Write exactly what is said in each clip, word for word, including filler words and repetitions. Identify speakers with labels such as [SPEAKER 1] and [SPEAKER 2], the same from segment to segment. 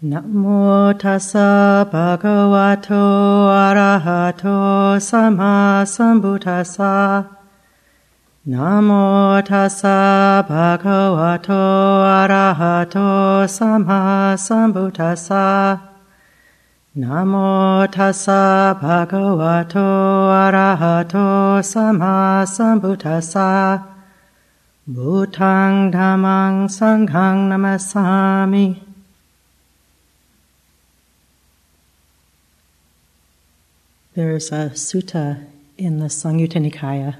[SPEAKER 1] Namo tassa bhagavato arahato sama sambuddhassa. Namo tassa bhagavato arahato sama sambuddhassa. Namo tassa bhagavato arahato sama sambuddhassa. Buddhang dhammang sanghang namasami. There's a sutta in the Samyutta Nikaya,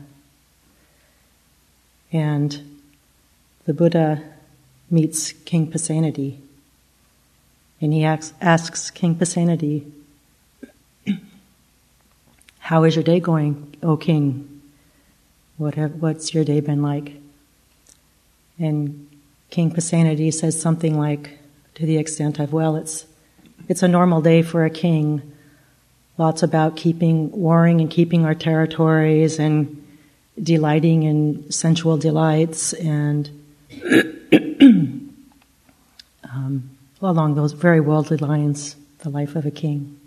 [SPEAKER 1] and the Buddha meets King Pasenadi, and he asks, asks King Pasenadi, "How is your day going, O King? What have, what's your day been like?" And King Pasenadi says something like, to the extent of, well, it's it's a normal day for a king. Lots about keeping, warring and keeping our territories and delighting in sensual delights and um, along those very worldly lines, the life of a king.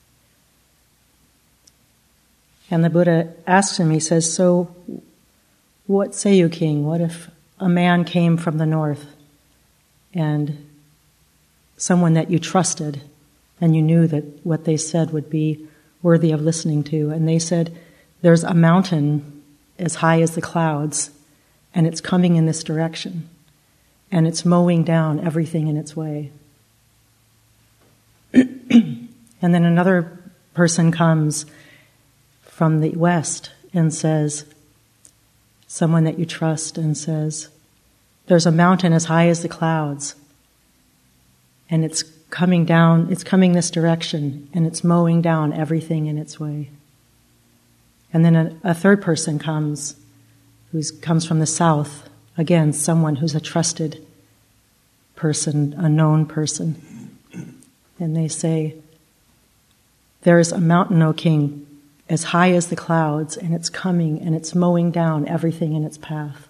[SPEAKER 1] And the Buddha asks him, he says, "So what say you, King? What if a man came from the north and someone that you trusted and you knew that what they said would be worthy of listening to, and they said, there's a mountain as high as the clouds, and it's coming in this direction, and it's mowing down everything in its way." And then another person comes from the west and says, someone that you trust, and says, there's a mountain as high as the clouds, and it's coming down, it's coming this direction, and it's mowing down everything in its way. And then a, a third person comes, who comes from the south, again, someone who's a trusted person, a known person. And they say, there's a mountain, O King, as high as the clouds, and it's coming, and it's mowing down everything in its path.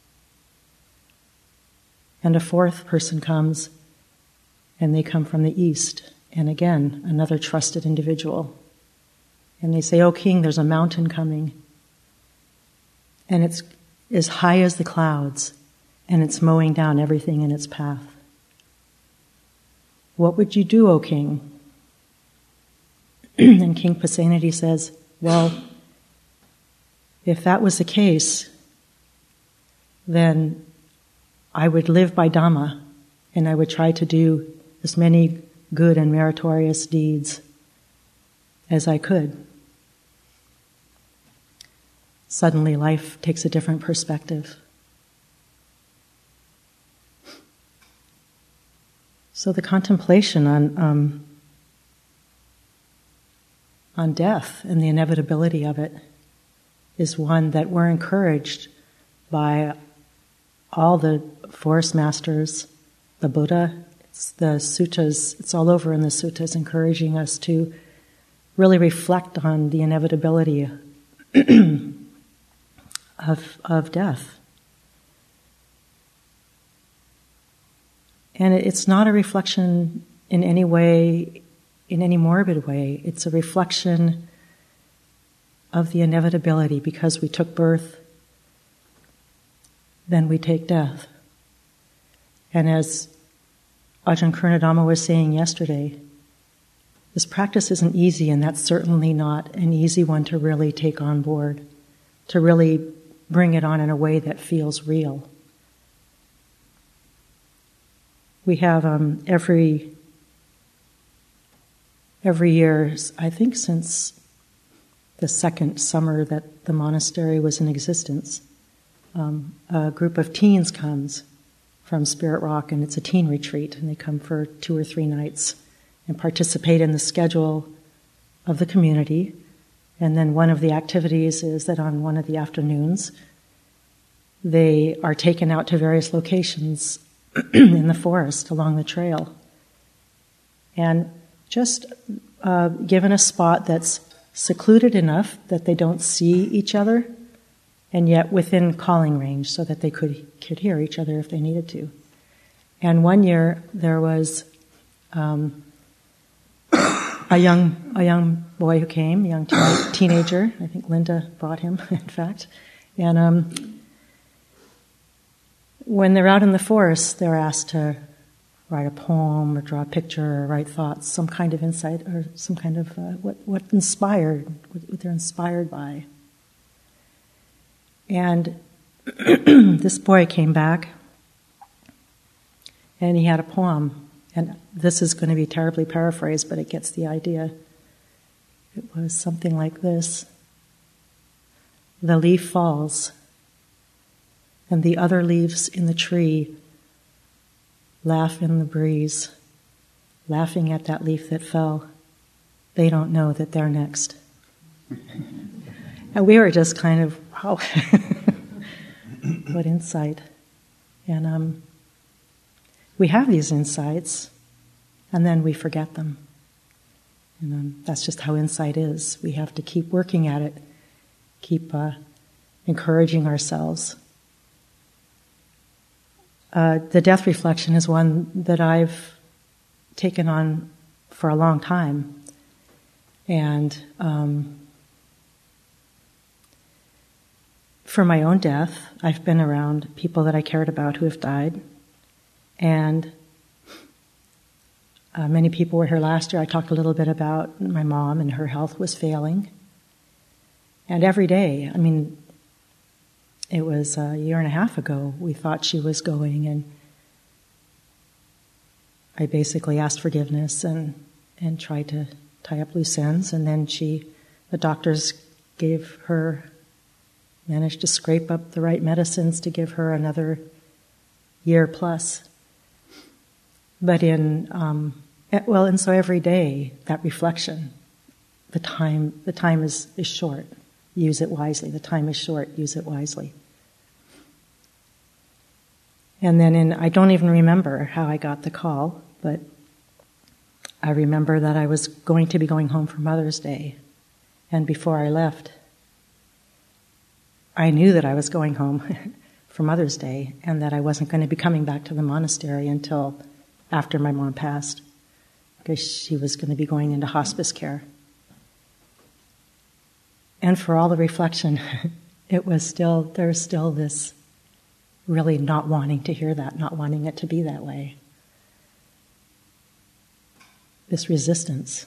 [SPEAKER 1] And a fourth person comes, and they come from the east, and again, another trusted individual. And they say, "O King, there's a mountain coming, and it's as high as the clouds, and it's mowing down everything in its path. What would you do, O King?" And King Pasenadi says, "Well, if that was the case, then I would live by Dhamma, and I would try to do as many good and meritorious deeds as I could." Suddenly life takes a different perspective. So the contemplation on um, on death and the inevitability of it is one that we're encouraged by all the forest masters, the Buddha. It's the suttas, it's all over in the suttas, encouraging us to really reflect on the inevitability of, of death. And it's not a reflection in any way, in any morbid way. It's a reflection of the inevitability. Because we took birth, then we take death. And as Ajahn Kurnadhamma was saying yesterday, this practice isn't easy, and that's certainly not an easy one to really take on board, to really bring it on in a way that feels real. We have um, every every year, I think since the second summer that the monastery was in existence, um, a group of teens comes from Spirit Rock, and it's a teen retreat, and they come for two or three nights and participate in the schedule of the community. And then one of the activities is that on one of the afternoons, they are taken out to various locations in the forest along the trail, and just uh, given a spot that's secluded enough that they don't see each other, and yet within calling range so that they could, could hear each other if they needed to. And one year there was um, a young a young boy who came, a young teen- teenager. I think Linda brought him, in fact. And um, when they're out in the forest, they're asked to write a poem or draw a picture or write thoughts, some kind of insight or some kind of uh, what what inspired, what, what they're inspired by. And this boy came back, and he had a poem. And this is going to be terribly paraphrased, but it gets the idea. It was something like this. The leaf falls, and the other leaves in the tree laugh in the breeze, laughing at that leaf that fell. They don't know that they're next. And we were just kind of, wow, what insight. And um, we have these insights, and then we forget them. And um, that's just how insight is. We have to keep working at it, keep uh, encouraging ourselves. Uh, the death reflection is one that I've taken on for a long time. And um, for my own death, I've been around people that I cared about who have died. And uh, many people were here last year. I talked a little bit about my mom, and her health was failing. And every day, I mean, it was a year and a half ago, we thought she was going, and I basically asked forgiveness and, and tried to tie up loose ends. And then she, the doctors gave her, managed to scrape up the right medicines to give her another year plus. But in, um, well, and so every day, that reflection, the time, the time is, is short. Use it wisely. The time is short. Use it wisely. And then in, I don't even remember how I got the call, but I remember that I was going to be going home for Mother's Day. And before I left, I knew that I was going home for Mother's Day and that I wasn't going to be coming back to the monastery until after my mom passed, because she was going to be going into hospice care. And for all the reflection, it was still, there's still this really not wanting to hear that, not wanting it to be that way. This resistance.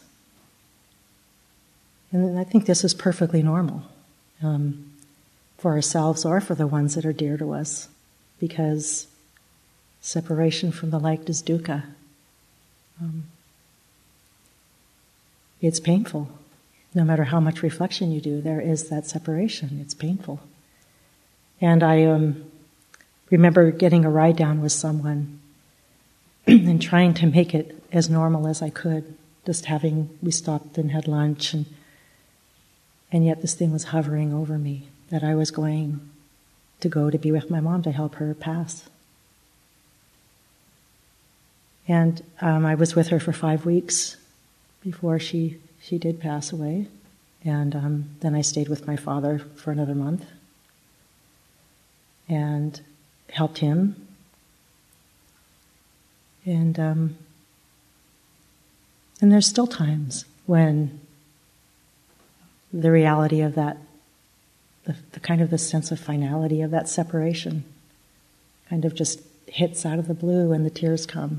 [SPEAKER 1] And I think this is perfectly normal um, for ourselves or for the ones that are dear to us, because separation from the like is dukkha. Um, it's painful. No matter how much reflection you do, there is that separation. It's painful. And I um, remember getting a ride down with someone and trying to make it as normal as I could. Just having, we stopped and had lunch, and and yet this thing was hovering over me, that I was going to go to be with my mom to help her pass. And um, I was with her for five weeks before she, she did pass away. And um, then I stayed with my father for another month and helped him. And um, and there's still times when the reality of that, the, the kind of the sense of finality of that separation kind of just hits out of the blue and the tears come.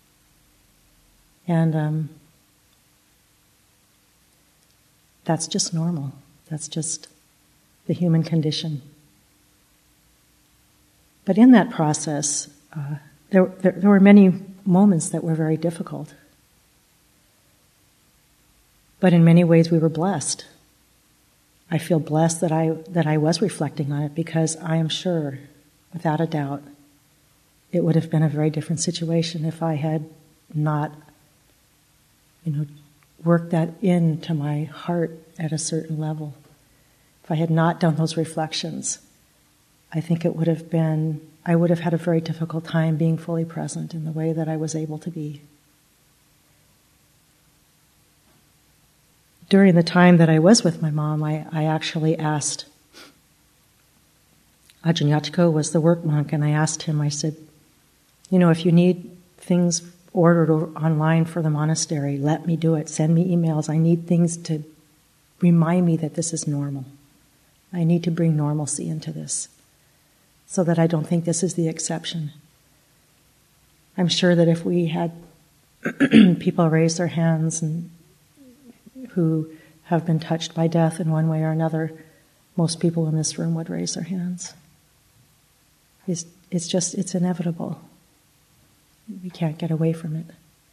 [SPEAKER 1] And um, that's just normal. That's just the human condition. But in that process, uh, there, there, there were many moments that were very difficult. But in many ways we were blessed. I feel blessed that I that I was reflecting on it, because I am sure, without a doubt, it would have been a very different situation if I had not, you know, worked that into my heart at a certain level. If I had not done those reflections, I think it would have been, I would have had a very difficult time being fully present in the way that I was able to be. During the time that I was with my mom, I, I actually asked, Ajahn Yatthako was the work monk, and I asked him, I said, you know, if you need things ordered online for the monastery. Let me do it. Send me emails. I need things to remind me that this is normal. I need to bring normalcy into this so that I don't think this is the exception. I'm sure that if we had people raise their hands and who have been touched by death in one way or another, most people in this room would raise their hands. It's, it's just, it's inevitable. We can't get away from it.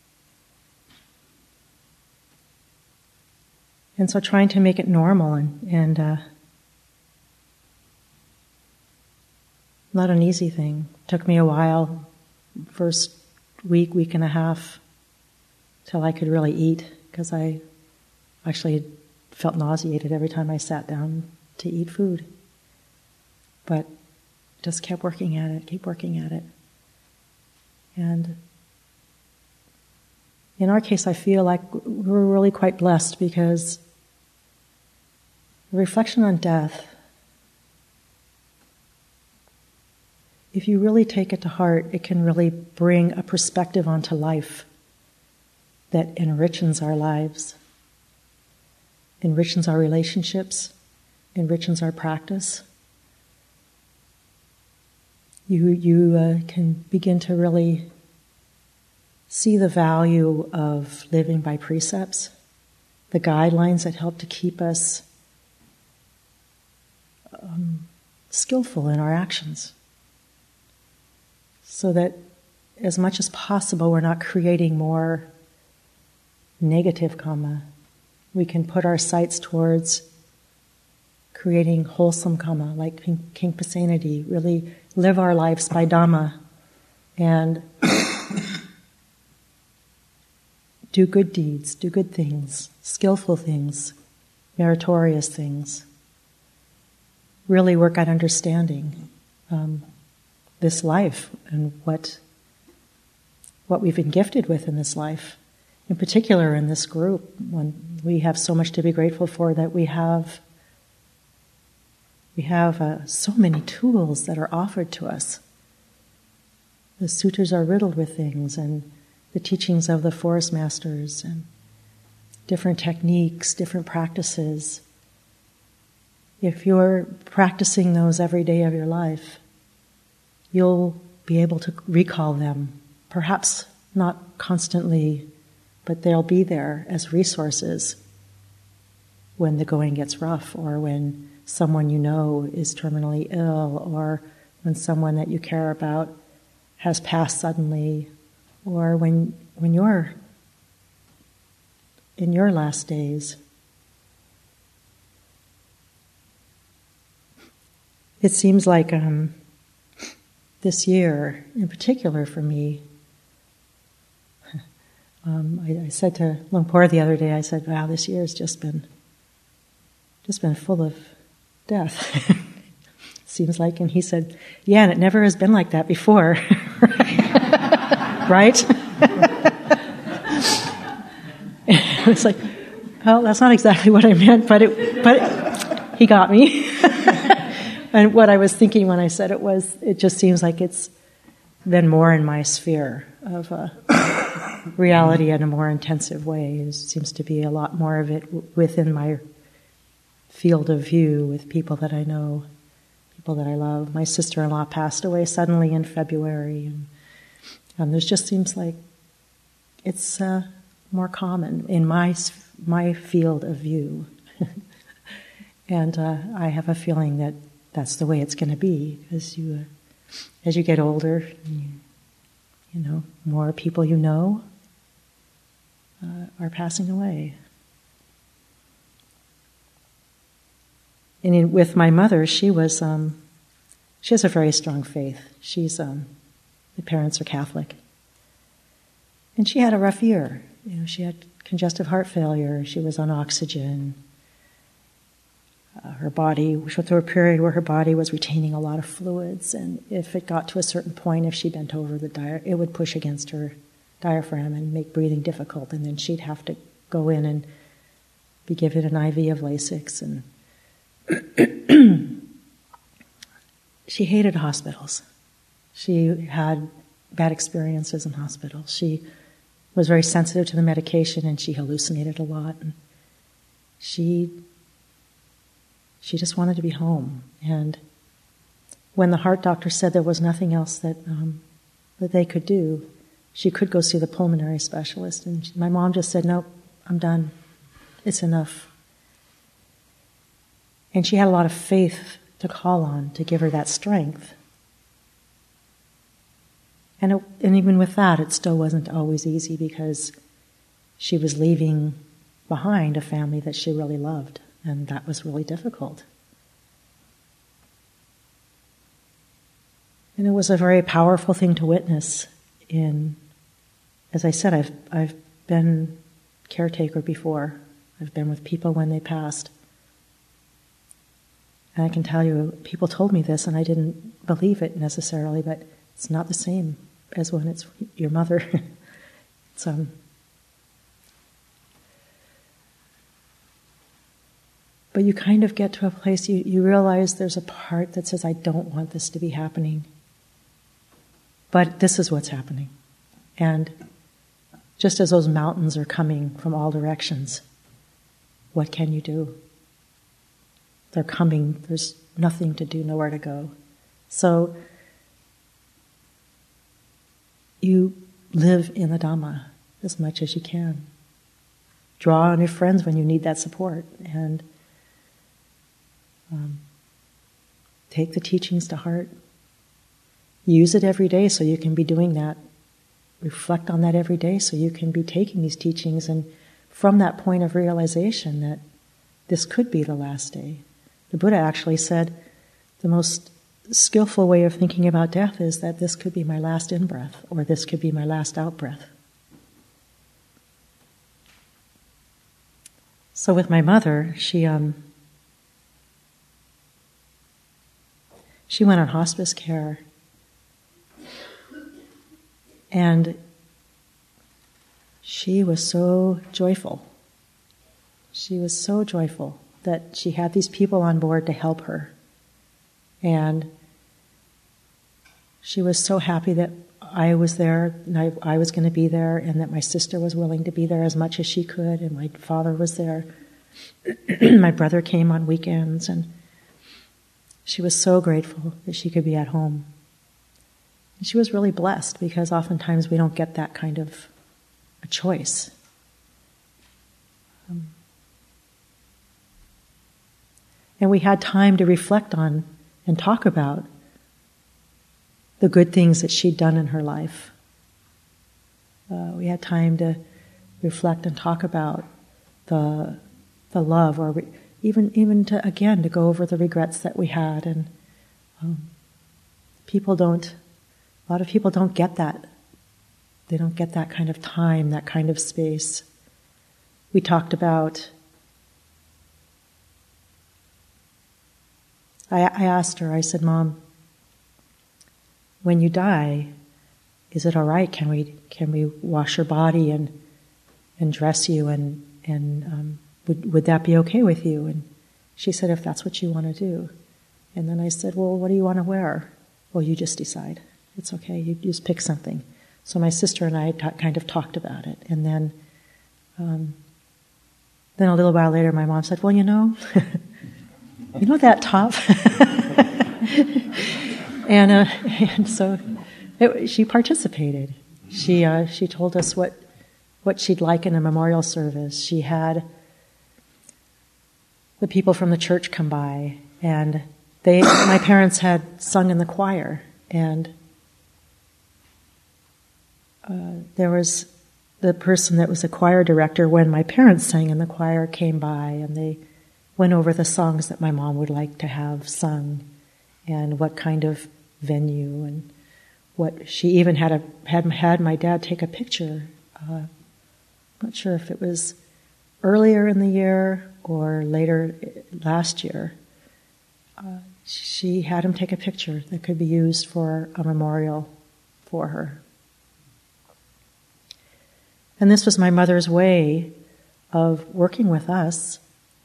[SPEAKER 1] And so trying to make it normal and, and uh, not an easy thing. Took me a while, first week, week and a half, till I could really eat, because I actually felt nauseated every time I sat down to eat food. But just kept working at it, keep working at it. And in our case, I feel like we're really quite blessed, because the reflection on death, if you really take it to heart, it can really bring a perspective onto life that enriches our lives, enriches our relationships, enriches our practice. You, you uh, can begin to really see the value of living by precepts, the guidelines that help to keep us um, skillful in our actions, so that as much as possible we're not creating more negative karma. We can put our sights towards creating wholesome karma, like King, King Pasenadi, really live our lives by Dhamma and do good deeds, do good things, skillful things, meritorious things. Really work at understanding um, this life and what what we've been gifted with in this life. In particular, in this group, when we have so much to be grateful for, that we have we have uh, so many tools that are offered to us. The sutras are riddled with things, and the teachings of the forest masters, and different techniques, different practices. If you're practicing those every day of your life, you'll be able to recall them, perhaps not constantly, but they'll be there as resources when the going gets rough, or when someone you know is terminally ill, or when someone that you care about has passed suddenly, or when when you're in your last days. It seems like um, this year, in particular for me, um, I, I said to Lumpur the other day, I said, wow, this year has just been, just been full of death. Seems like, and he said, yeah, and it never has been like that before. Right? It was like, well, that's not exactly what I meant, but it, but it, he got me. And what I was thinking when I said it was, it just seems like it's been more in my sphere of uh, reality in a more intensive way. There seems to be a lot more of it w- within my field of view with people that I know, people that I love. My sister-in-law passed away suddenly in February, and um, there just seems like it's uh, more common in my my field of view. And uh, I have a feeling that that's the way it's going to be, as you, uh, as you get older, you, you know, more people you know uh, are passing away. And in, with my mother, she was, um, she has a very strong faith. She's, um, the parents are Catholic, and she had a rough year. You know, she had congestive heart failure. She was on oxygen. Uh, her body, she went through a period where her body was retaining a lot of fluids, and if it got to a certain point, if she bent over the dia- it would push against her diaphragm and make breathing difficult, and then she'd have to go in and be given an I V of Lasix. And she hated hospitals. She had bad experiences in hospitals. She was very sensitive to the medication, and she hallucinated a lot. And she, she just wanted to be home. And when the heart doctor said there was nothing else that um, that they could do, she could go see the pulmonary specialist. And she, my mom just said, "Nope, I'm done. It's enough." And she had a lot of faith to call on to give her that strength. And, it, and even with that, it still wasn't always easy, because she was leaving behind a family that she really loved, and that was really difficult. And it was a very powerful thing to witness. In, as I said, I've I've been caretaker before. I've been with people when they passed. And I can tell you, people told me this, and I didn't believe it necessarily, but it's not the same as when it's your mother. It's, um, but you kind of get to a place, you, you realize there's a part that says, I don't want this to be happening. But this is what's happening. And just as those mountains are coming from all directions, what can you do? They're coming, there's nothing to do, nowhere to go. So you live in the Dhamma as much as you can. Draw on your friends when you need that support, and um, take the teachings to heart. Use it every day so you can be doing that. Reflect on that every day so you can be taking these teachings, and from that point of realization that this could be the last day. The Buddha actually said the most skillful way of thinking about death is that this could be my last in-breath, or this could be my last out-breath. So with my mother, she um, she went on hospice care, and she was so joyful. She was so joyful that she had these people on board to help her. And she was so happy that I was there, and I, I was going to be there, and that my sister was willing to be there as much as she could, and my father was there. My brother came on weekends, and she was so grateful that she could be at home. And she was really blessed, because oftentimes we don't get that kind of a choice. Um, and we had time to reflect on and talk about the good things that she'd done in her life. Uh, we had time to reflect and talk about the the love, or re- even even to again to go over the regrets that we had. And um, people don't, a lot of people don't get that. They don't get that kind of time, that kind of space. We talked about. I, I asked her, I said, Mom, when you die, is it all right? Can we can we wash your body and and dress you, and and um, would would that be okay with you? And she said, if that's what you want to do. And then I said, well, what do you want to wear? Well, you just decide. It's okay. You just pick something. So my sister and I t- kind of talked about it, and then um, then a little while later, my mom said, well, you know. You know that top? and, uh, and so it, she participated. She uh, she told us what what she'd like in a memorial service. She had the people from the church come by, and they my parents had sung in the choir, and uh, there was the person that was the choir director when my parents sang in the choir came by, and they went over the songs that my mom would like to have sung, and what kind of venue, and what she even had a had had my dad take a picture. Uh, I'm not sure if it was earlier in the year or later last year. Uh, she had him take a picture that could be used for a memorial for her. And this was my mother's way of working with us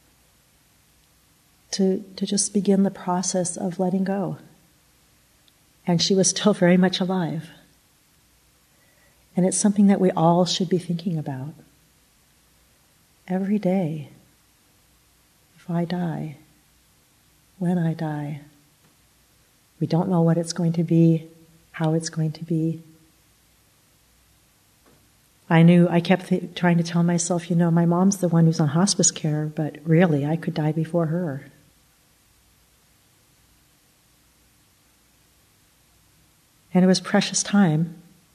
[SPEAKER 1] to to just begin the process of letting go. And she was still very much alive. And it's something that we all should be thinking about. Every day, if I die, when I die, we don't know what it's going to be, how it's going to be. I knew, I kept th- trying to tell myself, you know, my mom's the one who's on hospice care, but really, I could die before her. And it was precious time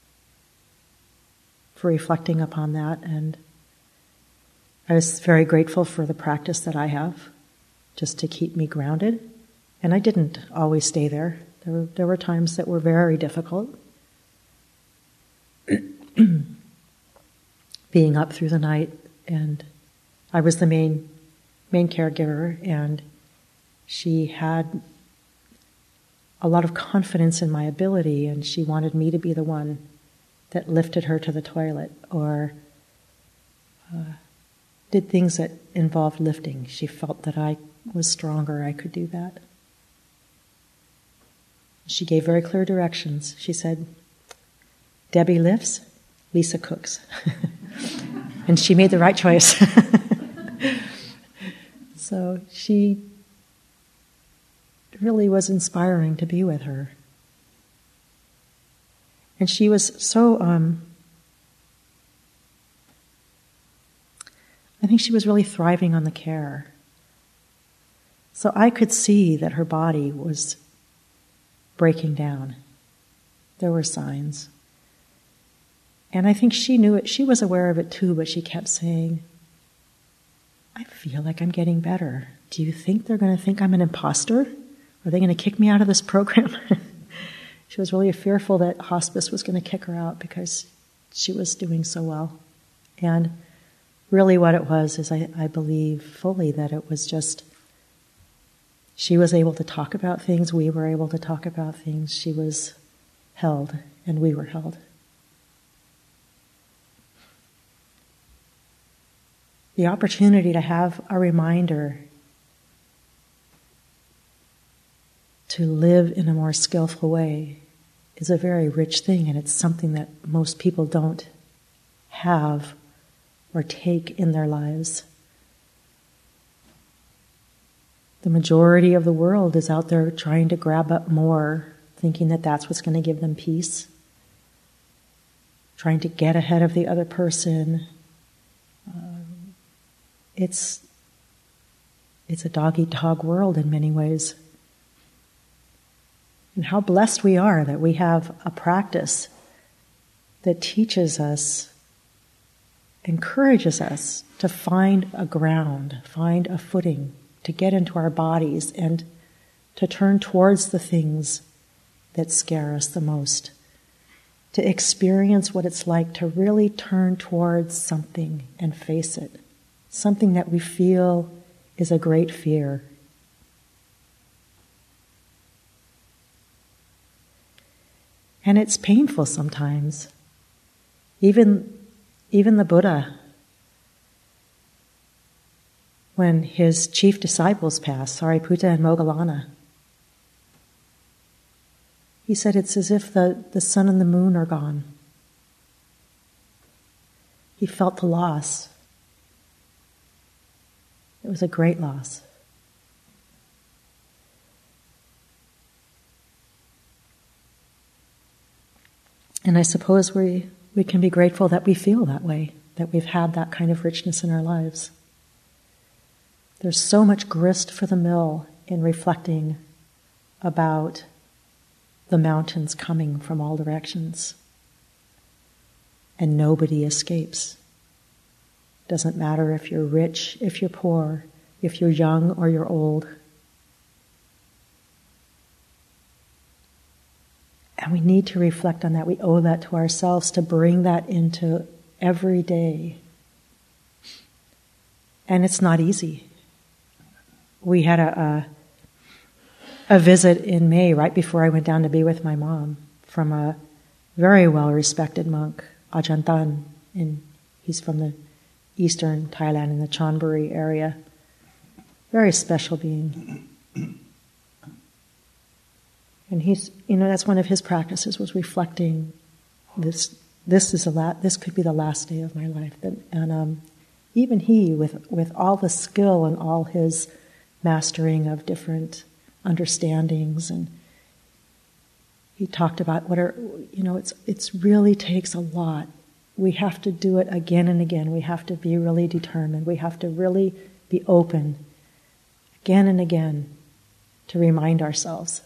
[SPEAKER 1] for reflecting upon that, and I was very grateful for the practice that I have, just to keep me grounded. And I didn't always stay there. There were, there were times that were very difficult. Being up through the night, and I was the main main caregiver, and she had a lot of confidence in my ability, and she wanted me to be the one that lifted her to the toilet or uh, did things that involved lifting. She felt that I was stronger, I could do that. She gave very clear directions. She said, Debbie lifts, Lisa cooks. And she made the right choice. So she really was inspiring to be with her. And she was so, um, I think she was really thriving on the care. So I could see that her body was breaking down. There were signs. And I think she knew it, she was aware of it too, but she kept saying, I feel like I'm getting better. Do you think they're going to think I'm an imposter? Are they going to kick me out of this program? She was really fearful that hospice was going to kick her out because she was doing so well. And really what it was is I, I believe fully that it was just, she was able to talk about things, we were able to talk about things, she was held, and we were held. The opportunity to have a reminder to live in a more skillful way is a very rich thing, and it's something that most people don't have or take in their lives. The majority of the world is out there trying to grab up more, thinking that that's what's going to give them peace, trying to get ahead of the other person. Um, it's it's a dog-eat-dog world in many ways. And how blessed we are that we have a practice that teaches us, encourages us to find a ground, find a footing, to get into our bodies and to turn towards the things that scare us the most, to experience what it's like to really turn towards something and face it, something that we feel is a great fear. And it's painful sometimes. Even, even the Buddha, when his chief disciples passed, Sariputta and Moggallana, he said it's as if the, the sun and the moon are gone. He felt the loss. It was a great loss. And I suppose we, we can be grateful that we feel that way, that we've had that kind of richness in our lives. There's so much grist for the mill in reflecting about the mountains coming from all directions. And nobody escapes. Doesn't matter if you're rich, if you're poor, if you're young or you're old. And we need to reflect on that. We owe that to ourselves to bring that into every day. And it's not easy. We had a, a, a visit in May, right before I went down to be with my mom, from a very well-respected monk, Ajahn Tan. In, he's from the eastern Thailand in the Chonburi area. Very special being. And he's, you know, that's one of his practices, was reflecting this this is a la- this could be the last day of my life. And, and um, even he, with with all the skill and all his mastering of different understandings, and he talked about what are, you know, it's it's really takes a lot. We have to do it again and again. We have to be really determined. We have to really be open again and again to remind ourselves.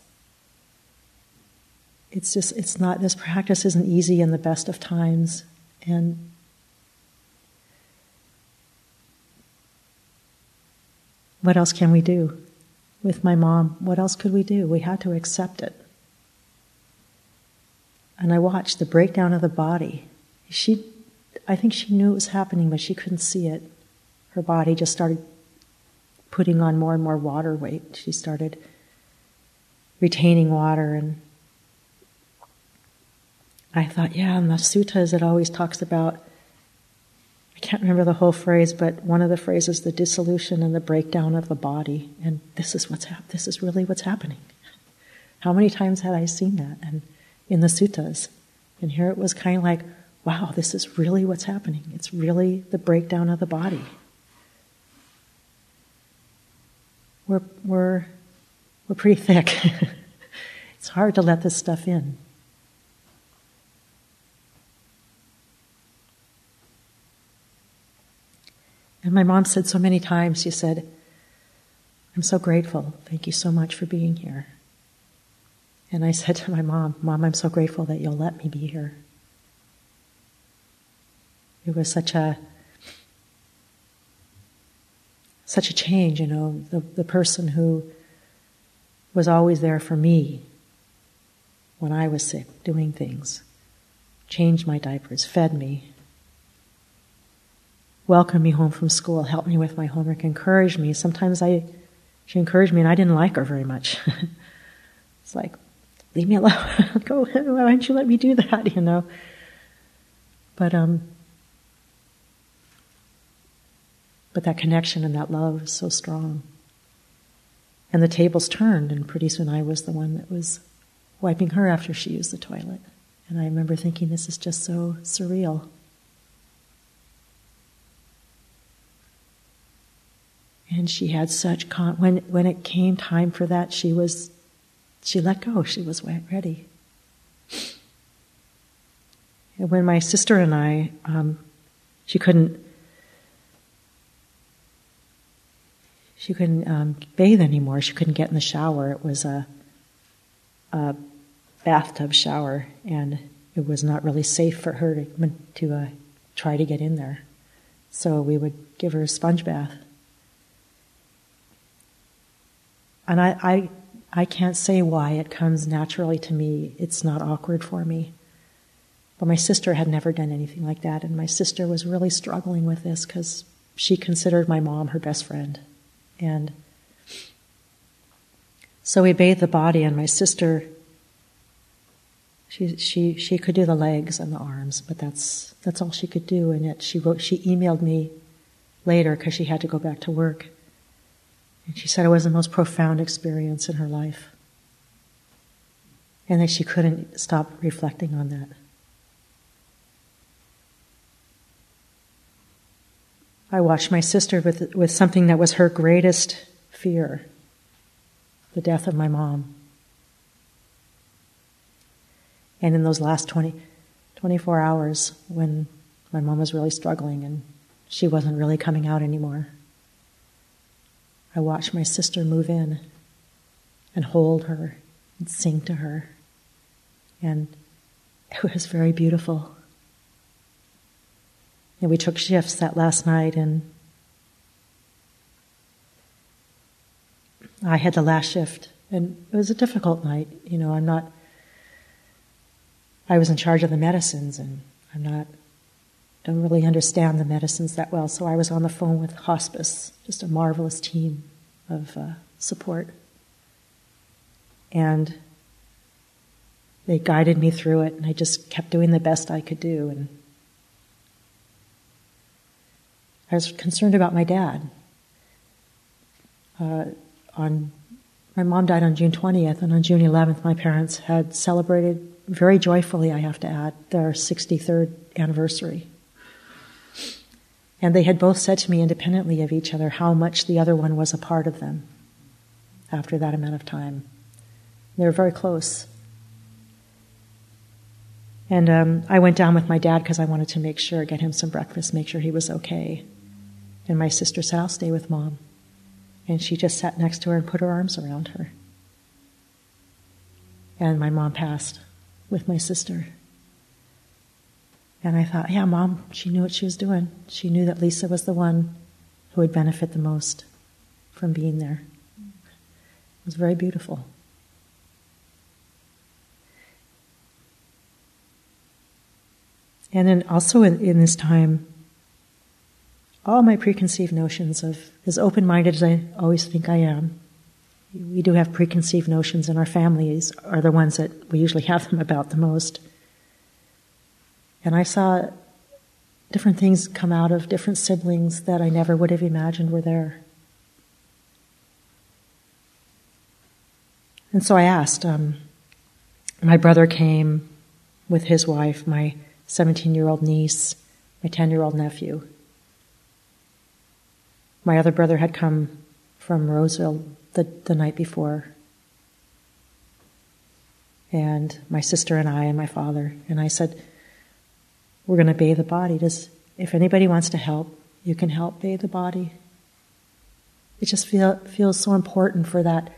[SPEAKER 1] It's just, it's not, this practice isn't easy in the best of times. And what else can we do? With my mom, what else could we do? We had to accept it. And I watched the breakdown of the body. She, I think she knew it was happening, but she couldn't see it. Her body just started putting on more and more water weight. She started retaining water, and I thought, yeah, in the suttas it always talks about, I can't remember the whole phrase, but one of the phrases, the dissolution and the breakdown of the body, and this is what's hap- this is really what's happening. How many times had I seen that and in the suttas? And here it was kind of like, wow, this is really what's happening. It's really the breakdown of the body. We're we're we're pretty thick. It's hard to let this stuff in. And my mom said so many times, she said, I'm so grateful. Thank you so much for being here. And I said to my mom, Mom, I'm so grateful that you'll let me be here. It was such a such a change, you know, the, the person who was always there for me when I was sick, doing things, changed my diapers, fed me, welcomed me home from school, helped me with my homework, encouraged me. Sometimes I, she encouraged me and I didn't like her very much. It's like, leave me alone. Go, why don't you let me do that, you know? But, um, but that connection and that love is so strong. And the tables turned, and pretty soon I was the one that was wiping her after she used the toilet. And I remember thinking, this is just so surreal. And she had such, con- when when it came time for that, she was, she let go, she was ready. And when my sister and I, um, she couldn't, she couldn't um, bathe anymore, she couldn't get in the shower. It was a, a bathtub shower, and it was not really safe for her to, to uh, try to get in there. So we would give her a sponge bath. And I, I, I can't say why it comes naturally to me. It's not awkward for me. But my sister had never done anything like that, and my sister was really struggling with this because she considered my mom her best friend. And so we bathed the body, and my sister, she she she could do the legs and the arms, but that's that's all she could do. And yet she wrote, she emailed me later because she had to go back to work. And she said it was the most profound experience in her life. And that she couldn't stop reflecting on that. I watched my sister with with something that was her greatest fear, the death of my mom. And in those last twenty, twenty-four hours, when my mom was really struggling and she wasn't really coming out anymore, I watched my sister move in and hold her and sing to her. And it was very beautiful. And we took shifts that last night, and I had the last shift. And it was a difficult night. You know, I'm not, I was in charge of the medicines, and I'm not, don't really understand the medicines that well. So I was on the phone with hospice, just a marvelous team of uh, support. And they guided me through it, and I just kept doing the best I could do. And I was concerned about my dad. Uh, on my mom died on June twentieth, and on June eleventh, my parents had celebrated very joyfully, I have to add, their sixty-third anniversary. And they had both said to me independently of each other how much the other one was a part of them after that amount of time. They were very close. And um, I went down with my dad because I wanted to make sure, get him some breakfast, make sure he was okay. And my sister said, I'll stay with Mom. And she just sat next to her and put her arms around her. And my mom passed with my sister. And I thought, yeah, Mom, she knew what she was doing. She knew that Lisa was the one who would benefit the most from being there. It was very beautiful. And then also in, in this time, all my preconceived notions of, as open-minded as I always think I am, we do have preconceived notions, and our families are the ones that we usually have them about the most. And I saw different things come out of different siblings that I never would have imagined were there. And so I asked. Um, my brother came with his wife, my seventeen-year-old niece, my ten-year-old nephew. My other brother had come from Roseville the, the night before. And my sister and I and my father. And I said, we're going to bathe the body. Does, if anybody wants to help, you can help bathe the body. It just feel, feels so important for that.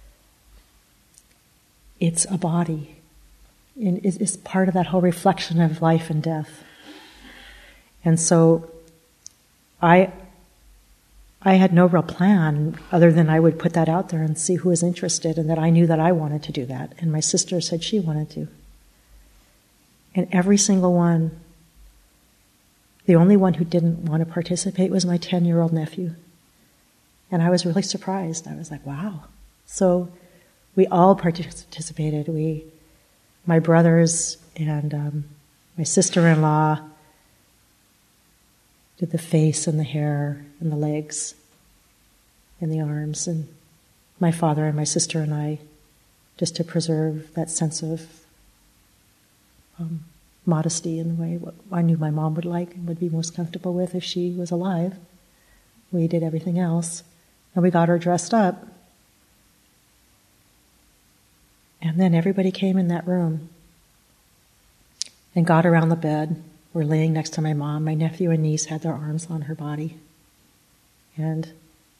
[SPEAKER 1] It's a body. And it's part of that whole reflection of life and death. And so I I had no real plan other than I would put that out there and see who was interested, and that I knew that I wanted to do that. And my sister said she wanted to. And every single one, the only one who didn't want to participate was my ten-year-old nephew. And I was really surprised. I was like, wow. So we all participated. We, my brothers and um, my sister-in-law did the face and the hair and the legs and the arms, and my father and my sister and I, just to preserve that sense of um, modesty in the way what I knew my mom would like and would be most comfortable with if she was alive. We did everything else, and we got her dressed up. And then everybody came in that room and got around the bed. We're laying next to my mom. My nephew and niece had their arms on her body. And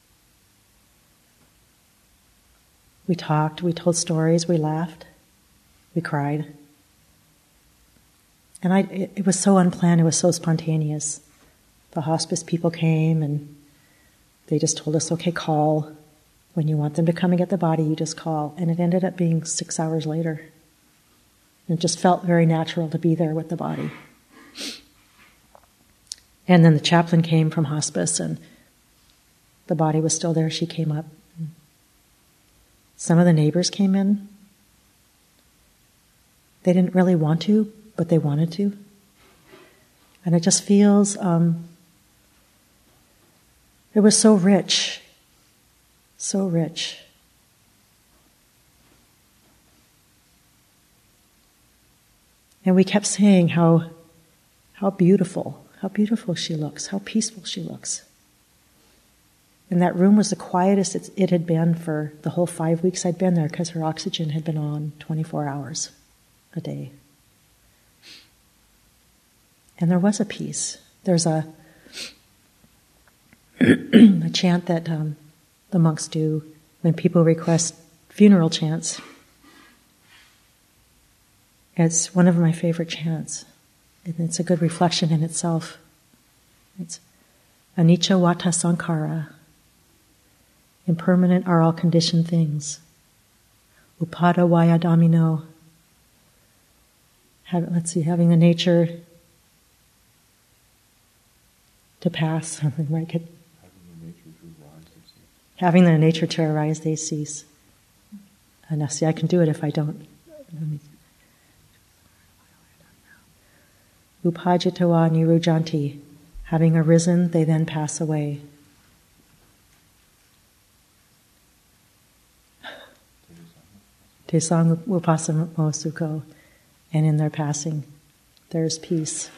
[SPEAKER 1] we talked, we told stories, we laughed, we cried. And I, it, it was so unplanned, it was so spontaneous. The hospice people came and they just told us, okay, call. When you want them to come and get the body, you just call. And it ended up being six hours later. And it just felt very natural to be there with the body. And then the chaplain came from hospice, and the body was still there. She came up. Some of the neighbors came in. They didn't really want to, but they wanted to. And it just feels, um, it was so rich, so rich. And we kept saying how How beautiful, how beautiful she looks, how peaceful she looks. And that room was the quietest it, it had been for the whole five weeks I'd been there, because her oxygen had been on twenty-four hours a day. And there was a peace. There's a, a chant that um, the monks do when people request funeral chants. It's one of my favorite chants. And it's a good reflection in itself. It's anicca vata sankhara. Impermanent are all conditioned things. Upada vaya damino. Have, let's see, having the nature to pass, something like it. Having the nature to arise, they cease. And now, see, I can do it if I don't. Let me Upajitawa nirujanti. Having arisen, they then pass away. Tesang upasamo sukho. and in their passing, there's peace.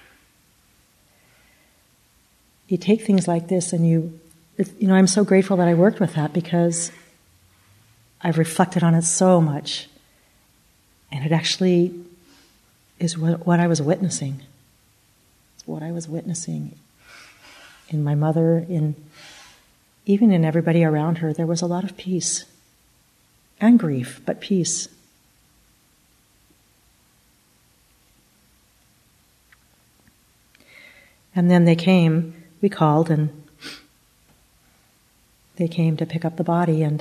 [SPEAKER 1] You take things like this and you, you know, I'm so grateful that I worked with that because I've reflected on it so much. And it actually is what, what I was witnessing. It's what I was witnessing in my mother, in even in everybody around her. There was a lot of peace and grief, but peace. And then they came, we called, and they came to pick up the body, and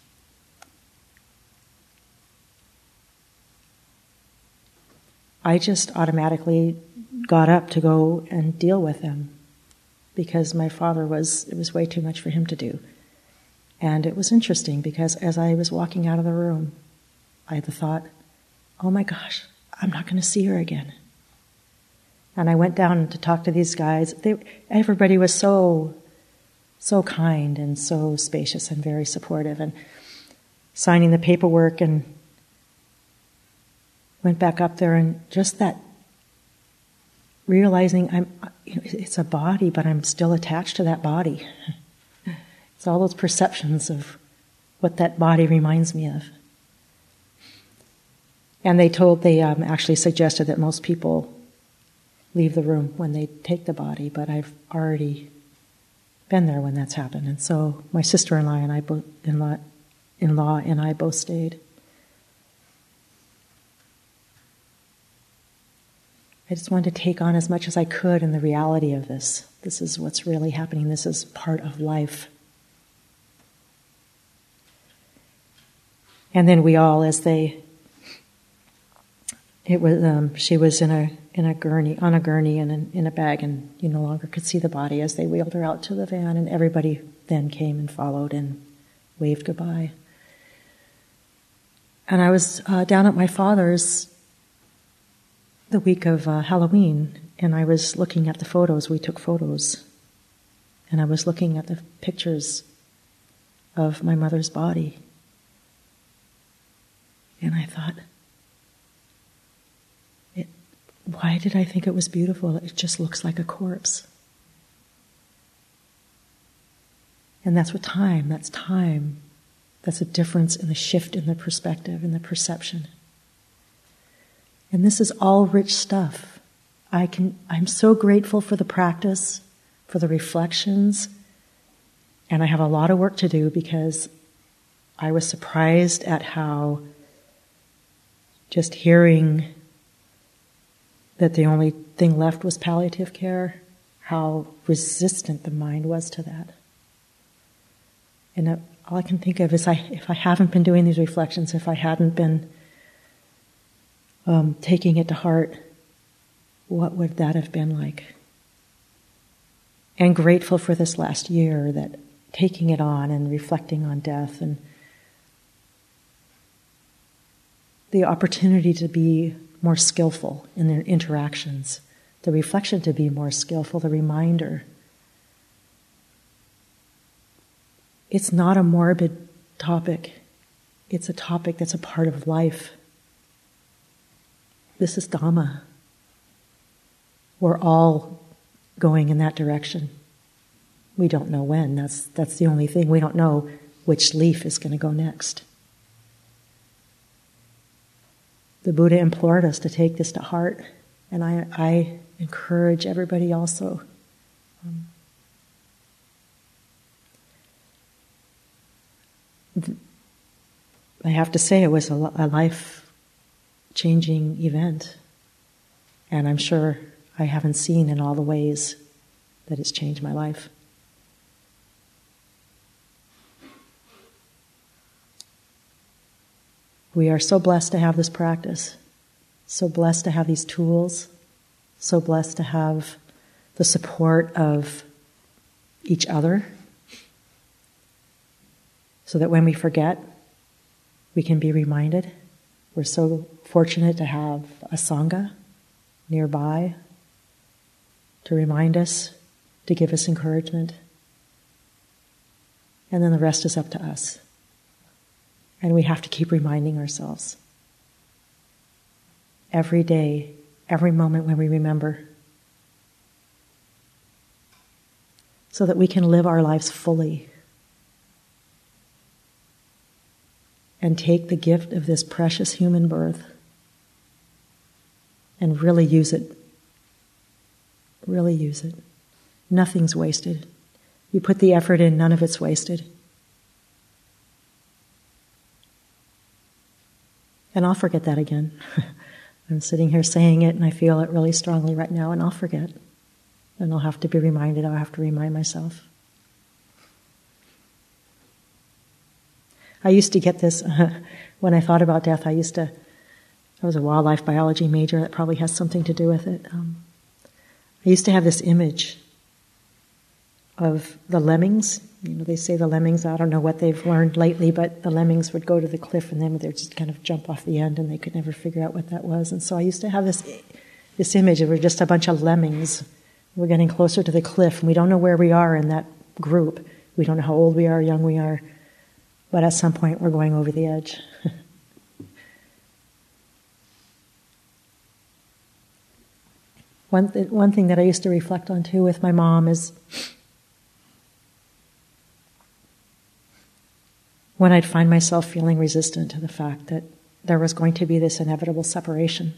[SPEAKER 1] I just automatically got up to go and deal with them because my father was, it was way too much for him to do. And it was interesting because as I was walking out of the room, I had the thought, oh my gosh, I'm not going to see her again. And I went down to talk to these guys. They, everybody was so, so kind and so spacious and very supportive, and signing the paperwork, and went back up there, and just that realizing I'm, you know, it's a body, but I'm still attached to that body. It's all those perceptions of what that body reminds me of. And they told, they um, actually suggested that most people leave the room when they take the body, but I've already been there when that's happened. And so my sister-in-law and I both, in-law, in-law and I both stayed. I just wanted to take on as much as I could in the reality of this. This is what's really happening. This is part of life. And then we all, as they, it was, um, she was in a in a gurney, on a gurney, and in, in a bag, and you no longer could see the body as they wheeled her out to the van, and everybody then came and followed and waved goodbye. And I was uh, down at my father's the week of uh, Halloween, and I was looking at the photos. We took photos, and I was looking at the pictures of my mother's body, and I thought, it, why did I think it was beautiful? It just looks like a corpse. And that's what time, that's time. That's a difference in the shift in the perspective, in the perception. And this is all rich stuff. I can, I'm so grateful for the practice, for the reflections, and I have a lot of work to do because I was surprised at how just hearing that the only thing left was palliative care, how resistant the mind was to that. And all I can think of is I, if I haven't been doing these reflections, if I hadn't been Um, taking it to heart, what would that have been like? And grateful for this last year, that taking it on and reflecting on death and the opportunity to be more skillful in their interactions, the reflection to be more skillful, the reminder. It's not a morbid topic. It's a topic that's a part of life. This is Dhamma. We're all going in that direction. We don't know when. That's that's the only thing. We don't know which leaf is going to go next. The Buddha implored us to take this to heart, and I, I encourage everybody also. Um, th- I have to say it was a, a life-changing event, and I'm sure I haven't seen in all the ways that it's changed my life. We are so blessed to have this practice, so blessed to have these tools, so blessed to have the support of each other, so that when we forget, we can be reminded. We're so fortunate to have a Sangha nearby to remind us, to give us encouragement. And then the rest is up to us. And we have to keep reminding ourselves. every day, every moment when we remember, so that we can live our lives fully and take the gift of this precious human birth and really use it. Really use it. Nothing's wasted. You put the effort in, none of it's wasted. And I'll forget that again. I'm sitting here saying it and I feel it really strongly right now, and I'll forget. And I'll have to be reminded, I'll have to remind myself. I used to get this, uh, when I thought about death, I used to, I was a wildlife biology major, that probably has something to do with it. Um, I used to have this image of the lemmings. You know, they say the lemmings, I don't know what they've learned lately, but the lemmings would go to the cliff and then they'd just kind of jump off the end and they could never figure out what that was. And so I used to have this this image of we're just a bunch of lemmings. We're getting closer to the cliff and we don't know where we are in that group. We don't know how old we are, young we are. But at some point we're going over the edge. One, th- one thing that I used to reflect on too with my mom is when I'd find myself feeling resistant to the fact that there was going to be this inevitable separation.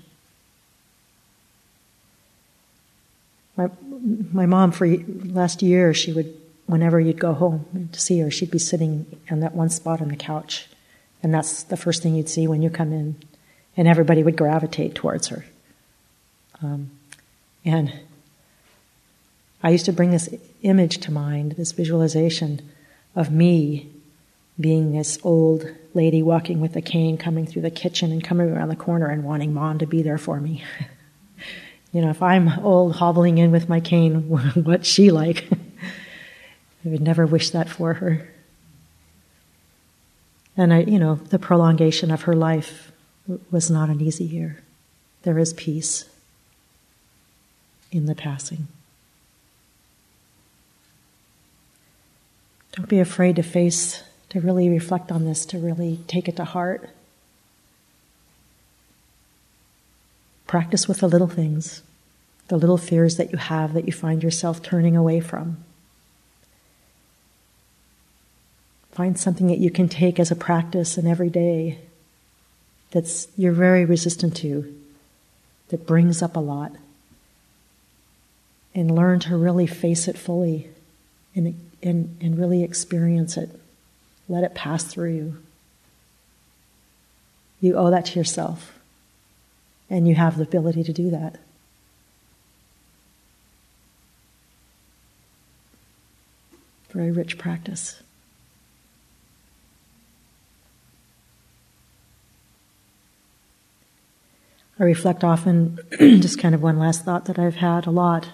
[SPEAKER 1] My, my mom, for last year, she would, whenever you'd go home to see her, she'd be sitting in that one spot on the couch. And that's the first thing you'd see when you come in. And everybody would gravitate towards her. Um, and I used to bring this image to mind, this visualization of me being this old lady walking with a cane, coming through the kitchen and coming around the corner and wanting Mom to be there for me. You know, if I'm old, hobbling in with my cane, what's she like? I would never wish that for her. And I, you know, the prolongation of her life was not an easy year. There is peace in the passing. Don't be afraid to face, to really reflect on this, to really take it to heart. Practice with the little things, the little fears that you have that you find yourself turning away from. Find something that you can take as a practice and every day that's you're very resistant to, that brings up a lot. And learn to really face it fully and, and, and really experience it. Let it pass through you. You owe that to yourself. And you have the ability to do that. Very rich practice. I reflect often, just kind of one last thought that I've had a lot.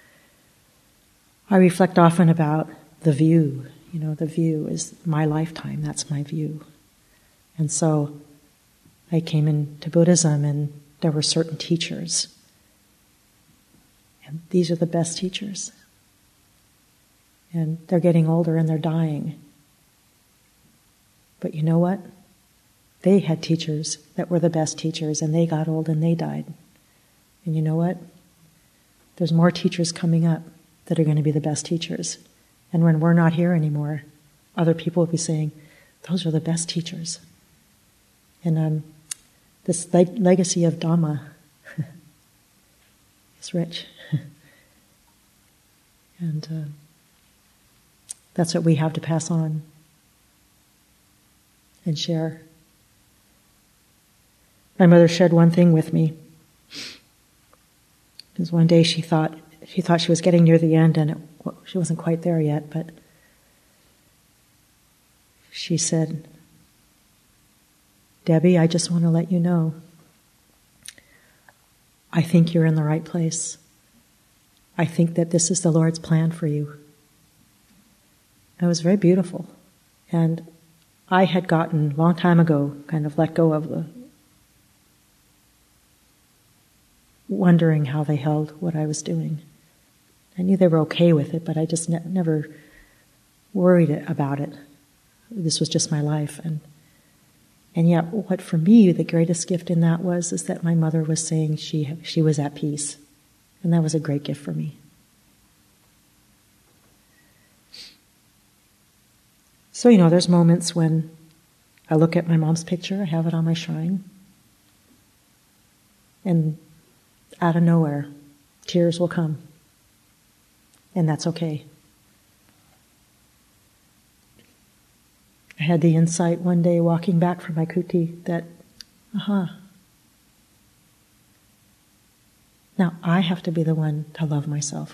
[SPEAKER 1] I reflect often about the view. You know, the view is my lifetime. That's my view. And so I came into Buddhism and there were certain teachers. And these are the best teachers. And they're getting older and they're dying. But you know what? They had teachers that were the best teachers and they got old and they died. And you know what? There's more teachers coming up that are going to be the best teachers. And when we're not here anymore, other people will be saying, those are the best teachers. And um, this leg- legacy of Dhamma is rich. And uh, that's what we have to pass on and share. My mother shared one thing with me. Because one day she thought she thought she was getting near the end, and it, well, she wasn't quite there yet. But she said, "Debbie, I just want to let you know. I think you're in the right place. I think that this is the Lord's plan for you." It was very beautiful, and I had gotten a long time ago kind of let go of the wondering how they held what I was doing. I knew they were okay with it, but I just ne- never worried about it. This was just my life. And And yet, what for me the greatest gift in that was is that my mother was saying she she was at peace, and that was a great gift for me. So, you know, there's moments when I look at my mom's picture, I have it on my shrine, and out of nowhere, tears will come. And that's okay. I had the insight one day walking back from my kuti that, aha, uh-huh, now I have to be the one to love myself.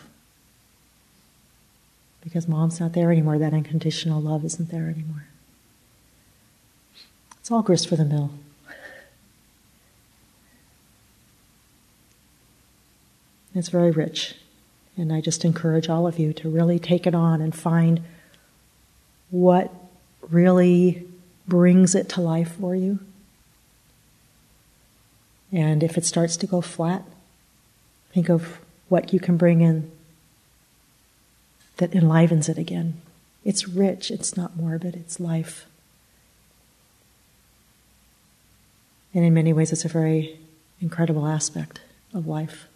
[SPEAKER 1] Because mom's not there anymore, that unconditional love isn't there anymore. It's all grist for the mill. It's very rich. And I just encourage all of you to really take it on and find what really brings it to life for you. And if it starts to go flat, think of what you can bring in that enlivens it again. It's rich, it's not morbid, it's life. And in many ways it's a very incredible aspect of life.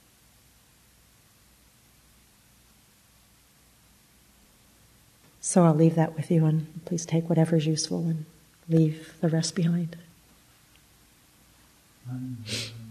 [SPEAKER 1] So I'll leave that with you, and please take whatever's useful and leave the rest behind.